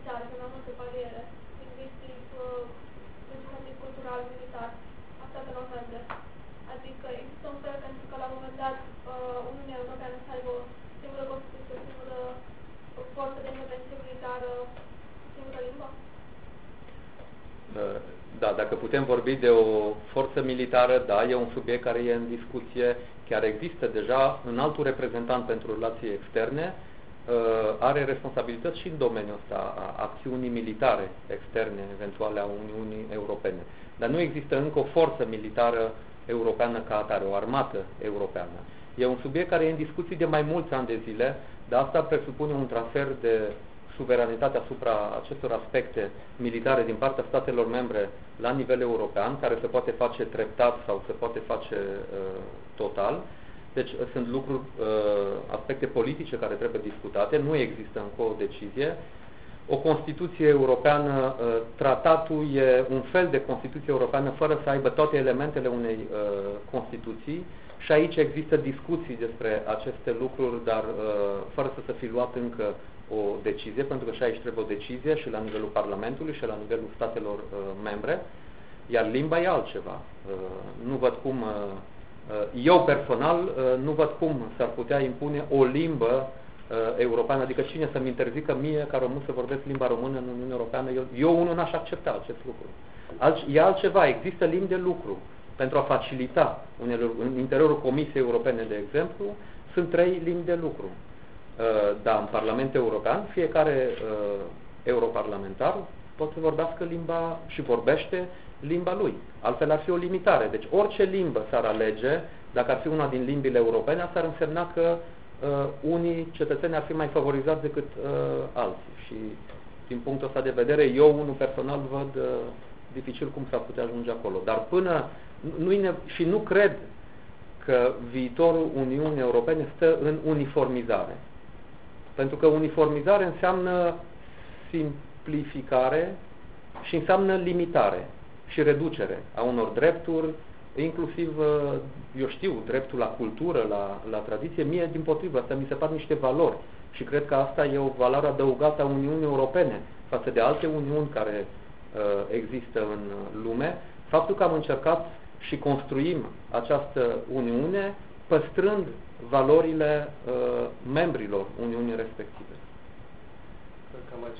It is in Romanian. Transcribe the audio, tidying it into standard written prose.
militare, pe mai multe paliere, lingvistic, legislativ, cultural, militar, asta pe novembre. Adică există un fel pentru că la un moment dat Uniunea Europeană să aibă o singură constituție, o singură forță de intervenție militară, o singură limbă? Da, dacă putem vorbi de o forță militară, da, e un subiect care e în discuție, chiar există deja un altul reprezentant pentru relații externe, are responsabilități și în domeniul ăsta a acțiunii militare externe, eventuale a Uniunii Europene. Dar nu există încă o forță militară europeană ca atare, o armată europeană. E un subiect care e în discuții de mai mulți ani de zile, dar asta presupune un transfer de suveranitate asupra acestor aspecte militare din partea statelor membre la nivel european, care se poate face treptat sau se poate face total. Deci sunt lucruri, aspecte politice care trebuie discutate, nu există încă o decizie. O Constituție Europeană, tratatul e un fel de Constituție Europeană fără să aibă toate elementele unei Constituții și aici există discuții despre aceste lucruri, dar fără să se fi luat încă o decizie, pentru că și aici trebuie o decizie și la nivelul Parlamentului și la nivelul statelor membre, iar limba e altceva. Nu văd cum, eu personal, nu văd cum s-ar putea impune o limbă europeană, adică cine să-mi interzică mie, ca român, să vorbesc limba română în Uniunea Europeană, eu unul n-aș accepta acest lucru. E altceva, există limbi de lucru. Pentru a facilita în interiorul Comisiei Europene, de exemplu, sunt 3 limbi de lucru. Dar în Parlamentul European, fiecare europarlamentar poate să vorbească limba și vorbește limba lui. Altfel ar fi o limitare. Deci orice limbă s-ar alege, dacă ar fi una din limbile europene, asta ar însemna că unii cetățeni ar fi mai favorizați decât alții. Și din punctul ăsta de vedere, eu unul personal văd dificil cum s-ar putea ajunge acolo. Dar până și nu cred că viitorul Uniunii Europene stă în uniformizare. Pentru că uniformizare înseamnă simplificare și înseamnă limitare și reducere a unor drepturi, inclusiv, eu știu, dreptul la cultură, la tradiție. Mie, dimpotrivă, asta mi se par niște valori și cred că asta e o valoare adăugată a Uniunii Europene față de alte uniuni care există în lume. Faptul că am încercat și construim această Uniune păstrând valorile membrilor Uniunii respective.